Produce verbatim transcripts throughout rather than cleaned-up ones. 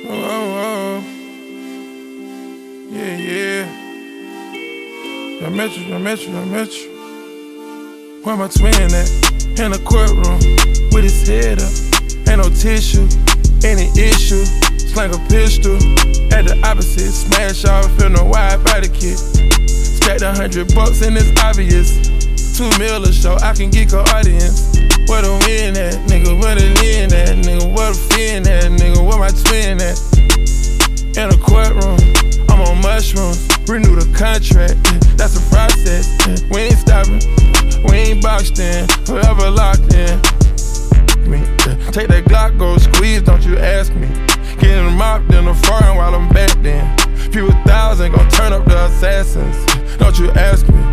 Oh, oh, oh. Yeah, yeah. I met you, I met you, I met you. Where my twin at? In the courtroom, with his head up. Ain't no tissue, any issue. Slang a pistol, at the opposite. Smash off in a wide body kit. Stacked a hundred bucks and it's obvious. Two mil a show, I can geek an audience. Where the win at, nigga? Where the lean at, nigga? Where the fin at, nigga? Where my twin at? In a courtroom, I'm on mushrooms. Renew the contract, that's the process. We ain't stopping, we ain't boxed in, forever locked in. Take that Glock, go squeeze, don't you ask me. Getting mopped in the foreign while I'm back then. Few thousand gon' turn up the assassins, don't you ask me.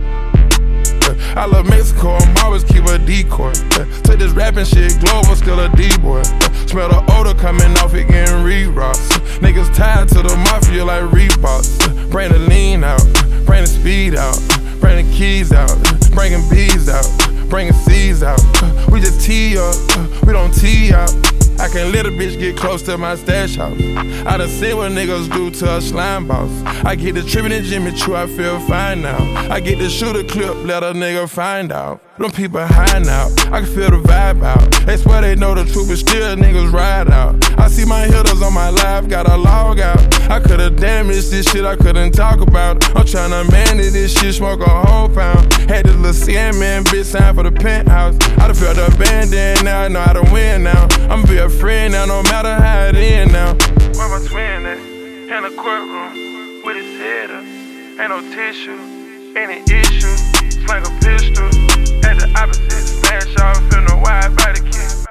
I love Mexico, I'm always keep a decoy. Take this rapping shit global, still a D-boy. Smell the odor coming off it, getting re-rocks. Niggas tied to the mafia like Reeboks. Bring the lean out, bring the speed out, bring the keys out, bringing bees out, bringing seeds out. We just tee up, we don't tee out. I can let a bitch get close to my stash house. I done seen what niggas do to a slime boss. I get the trippin' and Jimmy Choo, I feel fine now. I get the shooter clip, let a nigga find out. Them people high now, I can feel the vibe out. They swear they know the truth, but still niggas ride out. I see my hitters on my live, got a log out. I could've damaged this shit I couldn't talk about. I'm tryna manage this shit, smoke a whole pound. Had this little Sandman bitch sign for the penthouse. I done felt abandoned, now I know how to win now. I'ma be a friend now, no matter how it end now. Where my twin at? In the courtroom, with his head up. Ain't no tissue, any issue. Slang a pistol, at the opposite. Smash off in a wide body kit.